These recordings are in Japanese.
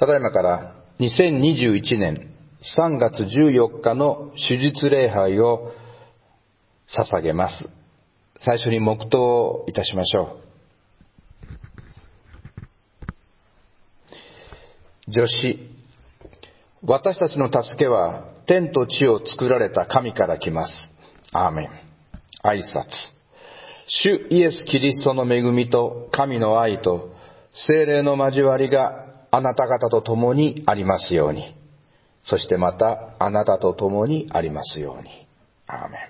ただいまから2021年3月14日の主日礼拝を捧げます。最初に黙祷をいたしましょう。助詞、私たちの助けは天と地を作られた神から来ます。アーメン。挨拶、主イエス・キリストの恵みと神の愛と聖霊の交わりがあなた方と共にありますように。そしてまたあなたと共にありますように。アーメン。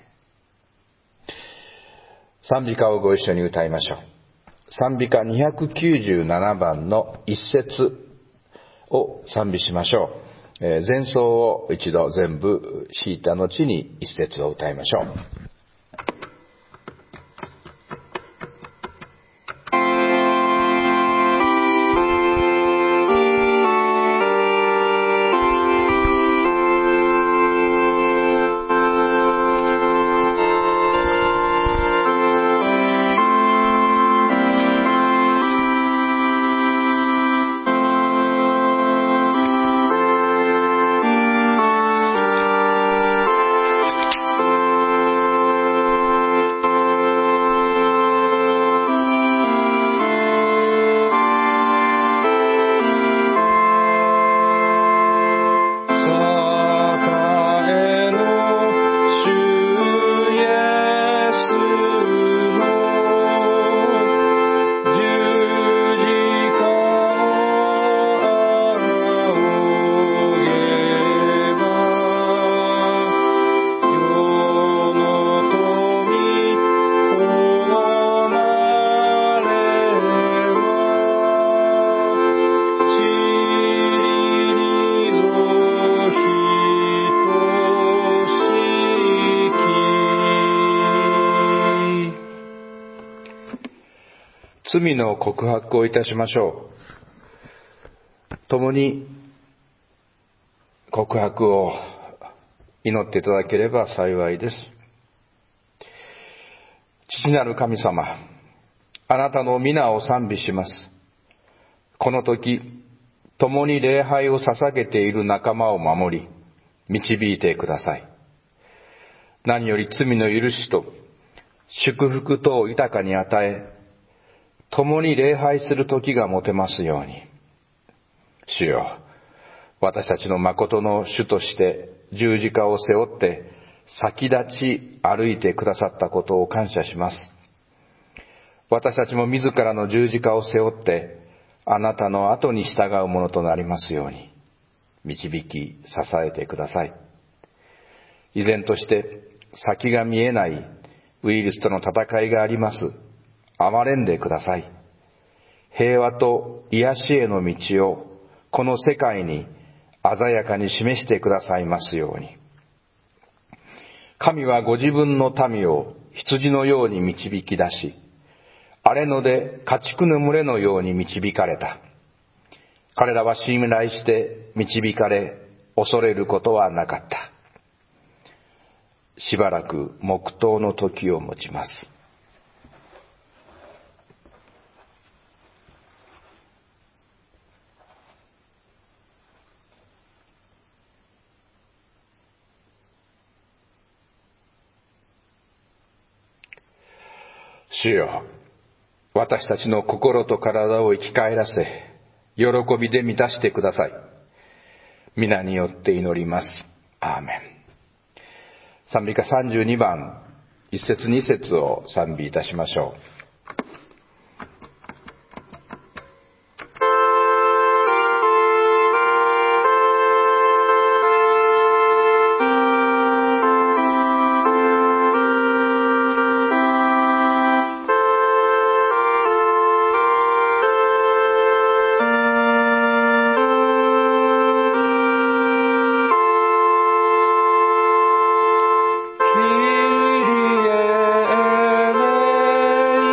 賛美歌をご一緒に歌いましょう。賛美歌297番の一節を賛美しましょう。前奏を一度全部弾いた後に一節を歌いましょう。罪の告白をいたしましょう。共に告白を祈っていただければ幸いです。父なる神様、あなたの皆を賛美します。この時、共に礼拝を捧げている仲間を守り、導いてください。何より罪の許しと祝福とを豊かに与え、共に礼拝する時が持てますように。主よ、私たちの誠の主として十字架を背負って先立ち歩いてくださったことを感謝します。私たちも自らの十字架を背負ってあなたの後に従うものとなりますように導き支えてください。依然として先が見えないウイルスとの戦いがあります。憐れんでください。平和と癒しへの道をこの世界に鮮やかに示してくださいますように。神はご自分の民を羊のように導き出し、荒れ野で家畜の群れのように導かれた。彼らは信頼して導かれ、恐れることはなかった。しばらく黙祷の時を持ちます。主よ、私たちの心と体を生き返らせ、喜びで満たしてください。皆によって祈ります。アーメン。賛美歌32番、1節2節を賛美いたしましょう。 キリエ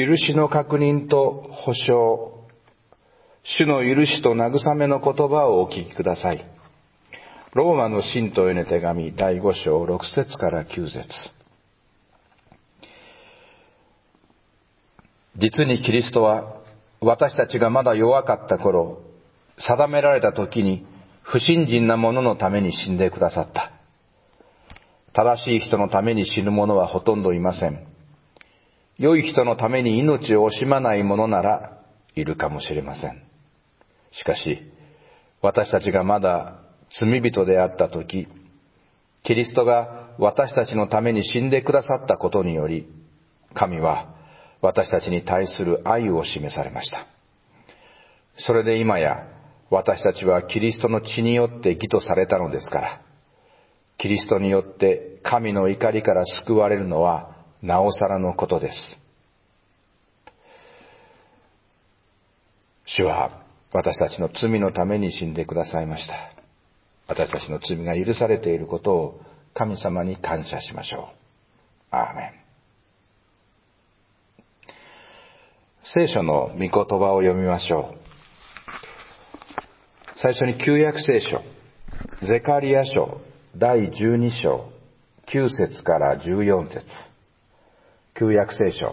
印の確認と保証、主の許しと慰めの言葉をお聞きください。ローマの信徒への手紙第5章6節から9節。実にキリストは私たちがまだ弱かった頃、定められた時に不信心な者のために死んでくださった。正しい人のために死ぬ者はほとんどいません。良い人のために命を惜しまない者ならいるかもしれません。しかし、私たちがまだ罪人であったとき、キリストが私たちのために死んでくださったことにより、神は私たちに対する愛を示されました。それで今や私たちはキリストの血によって義とされたのですから、キリストによって神の怒りから救われるのはなおさらのことです。主は私たちの罪のために死んでくださいました。私たちの罪が許されていることを神様に感謝しましょう。アーメン。聖書の御言葉を読みましょう。最初に旧約聖書、ゼカリヤ書第12章9節から14節。旧約聖書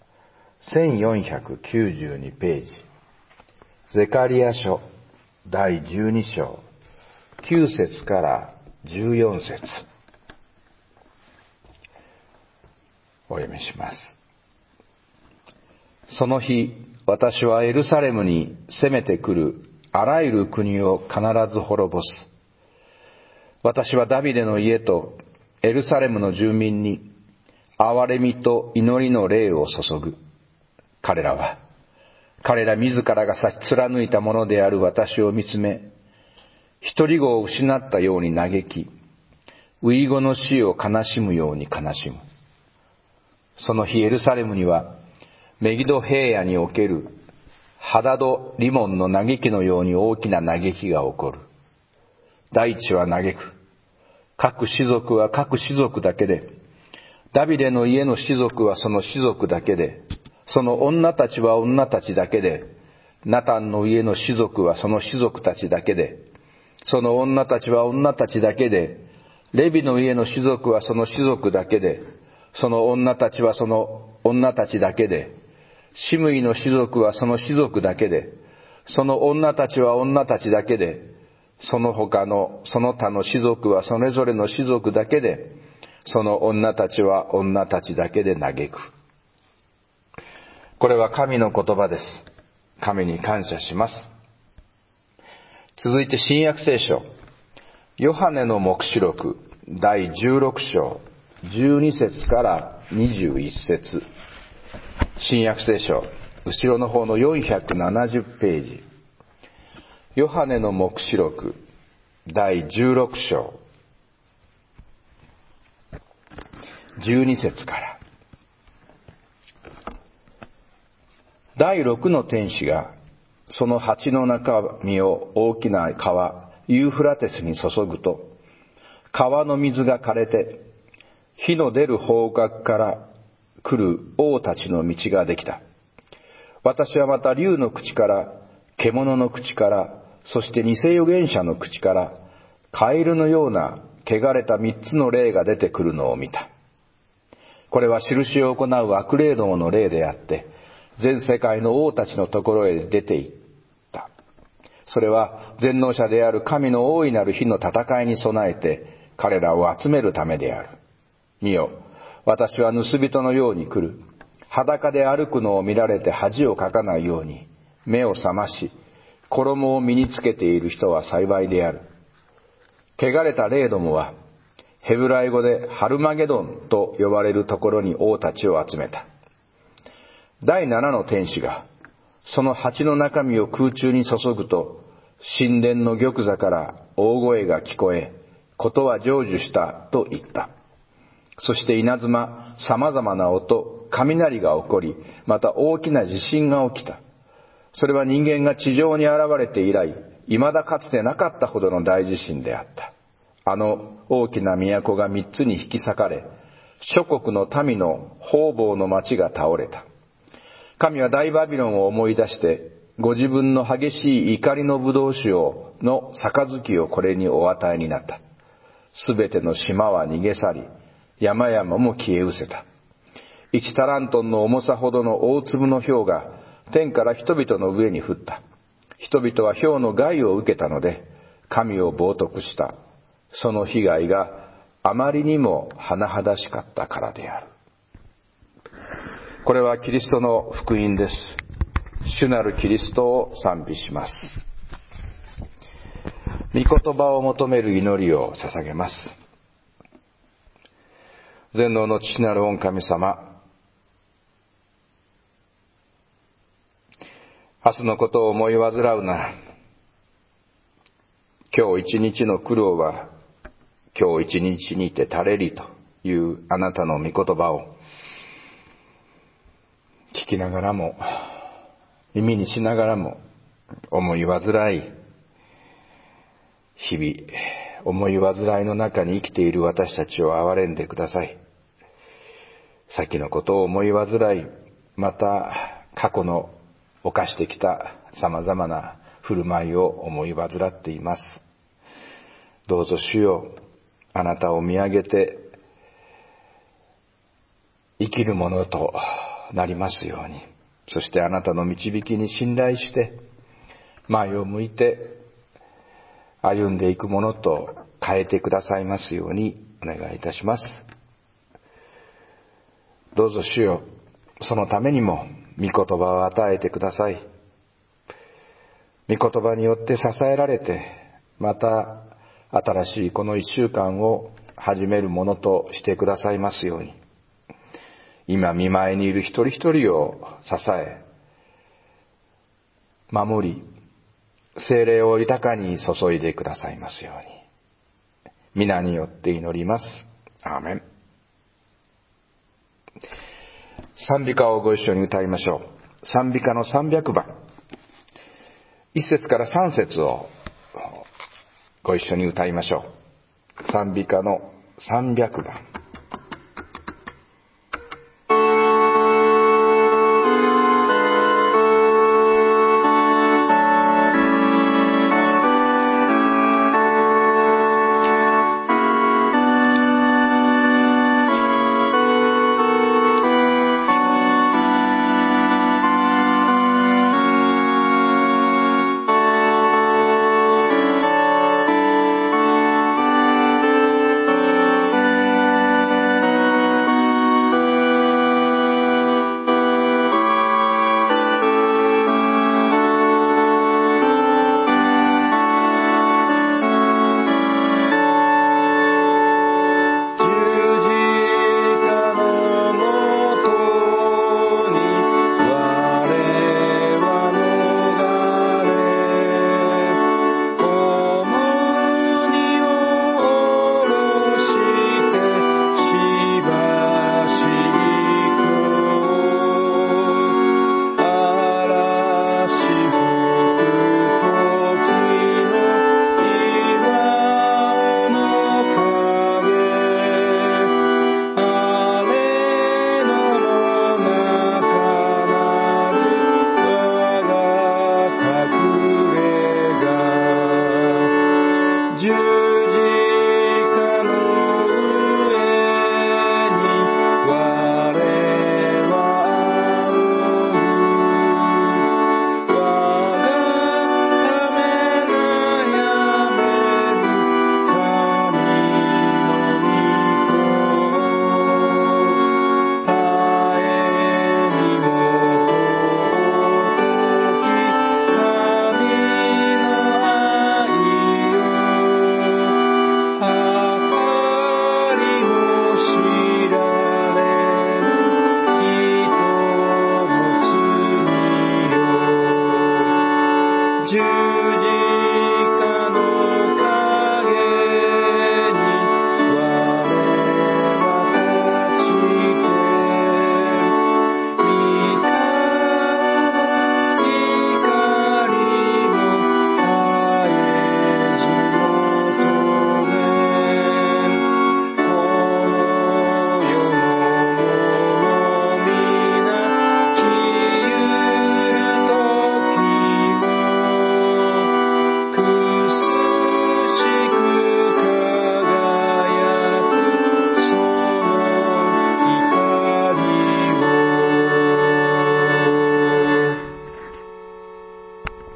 1492ページ。ゼカリヤ書第12章9節から14節お読みします。その日、私はエルサレムに攻めてくるあらゆる国を必ず滅ぼす。私はダビデの家とエルサレムの住民に憐れみと祈りの霊を注ぐ。彼ら自らが差し貫いたものである私を見つめ、独り子を失ったように嘆き、初子の死を悲しむように悲しむ。その日エルサレムには、メギド平野におけるハダドリモンの嘆きのように大きな嘆きが起こる。大地は嘆く。各氏族は各氏族だけで、ダビデの家の氏族はその氏族だけで、その女たちは女たちだけで、ナタンの家の氏族はその氏族たちだけで、その女たちは女たちだけで、レビの家の氏族はその氏族だけで、その女たちはその女たちだけで、シムイの氏族はその氏族だけで、その女たちは女たちだけで、その他のその他の氏族はそれぞれの氏族だけで、その女たちは女たちだけで嘆く。これは神の言葉です。神に感謝します。続いて新約聖書、ヨハネの黙示録第16章12節から21節。新約聖書、後ろの方の470ページ。ヨハネの黙示録第16章12節から。第6の天使がその鉢の中身を大きな川ユーフラテスに注ぐと、川の水が枯れて火の出る方角から来る王たちの道ができた。私はまた竜の口から、獣の口から、そして偽預言者の口から、カエルのような汚れた3つの霊が出てくるのを見た。これは印を行う悪霊どもの霊であって、全世界の王たちのところへ出て行った。それは全能者である神の大いなる日の戦いに備えて彼らを集めるためである。見よ、私は盗人のように来る。裸で歩くのを見られて恥をかかないように目を覚まし、衣を身につけている人は幸いである。汚れた霊どもはヘブライ語でハルマゲドンと呼ばれるところに王たちを集めた。第7の天使がその鉢の中身を空中に注ぐと、神殿の玉座から大声が聞こえ、ことは成就したと言った。そして稲妻、様々な音、雷が起こり、また大きな地震が起きた。それは人間が地上に現れて以来、未だかつてなかったほどの大地震であった。あの大きな都が3つに引き裂かれ、諸国の民の方々の町が倒れた。 神は大バビロンを思い出して、ご自分の激しい怒りの葡萄酒の杯をこれにお与えになった。すべての島は逃げ去り、山々も消え失せた。1タラントンの重さほどの大粒の雹が天から人々の上に降った。人々は雹の害を受けたので、神を冒涜した。その被害があまりにも甚だしかったからである。これはキリストの福音です。主なるキリストを賛美します。御言葉を求める祈りを捧げます。全能の父なる御神様、明日のことを思い煩うな。今日一日の苦労は今日一日にて足れりというあなたの御言葉を聞きながらも、耳にしながらも思い煩い、日々思い煩いの中に生きている私たちを憐れんでください。先のことを思い煩い、また過去の犯してきた様々な振る舞いを思い煩っています。どうぞ主よ、あなたを見上げて生きるものとなりますように、そしてあなたの導きに信頼して前を向いて歩んでいくものと変えてくださいますようにお願いいたします。どうぞ主よ、そのためにも御言葉を与えてください。御言葉によって支えられて、また新しいこの一週間を始めるものとしてくださいますように、今見舞いにいる一人一人を支え、守り、聖霊を豊かに注いでくださいますように、皆によって祈ります。アーメン。賛美歌をご一緒に歌いましょう。賛美歌の300番、1節から3節をご一緒に歌いましょう。賛美歌の300番。 十